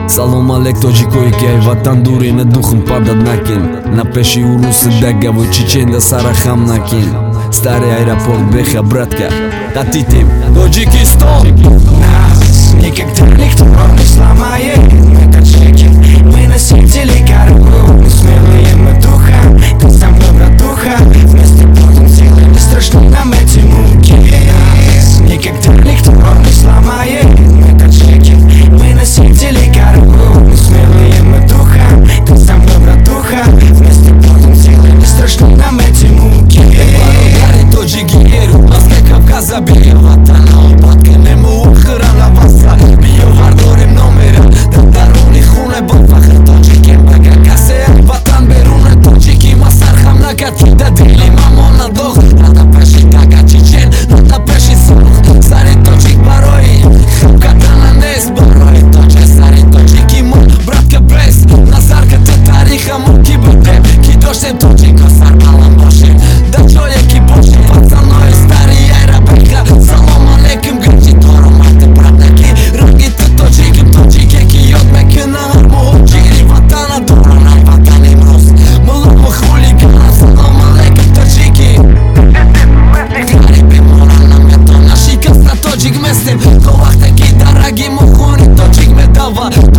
Салом алек тоҷикое ки ай ватан дуре надухм падад накин на пеши уруси дагаву чеченда сара хам накин старый аэропорт беха братка татитим Таджикистон. Нас никогда никто не сломает. Мы таджики, мы носители корову. Мы смелые, мы духа, ты со мной, братуха. Вместе будем силы, не страшны нам эти муки. Нас никогда никто не сломает. Мы таджики, мы носители корову. Мы смелые, мы духа, ты со мной, братуха. Вместе будем силы, не страшны нам эти муки. Кавказа бия ватана опатка нему охрана васа бия вардорим номера да даруни хуне бо фахр тоҷикем бага касе ватан беруне тоҷики масар хам накати да дили мамона дог нада пеши дага чечен нада пеши сурх сари тоҷик барои хам катана нест барои тоҷе сари тоҷики мо братка без назарка то тариха мо ки будем ки доштем тоҷико сар баланд бошем да ҷое ки бошем пацанои стари Салом алейкум гачи торомате братаки Рангите тоҷиким тоҷике ки ёд мекунам муҳоҷири ватана доранам ватан имрӯз мулламо хулигана Салом алейкум тоҷики гариб мора наметона шикаста тоҷик местем то вақте ки дараги мо хуни тоҷик медава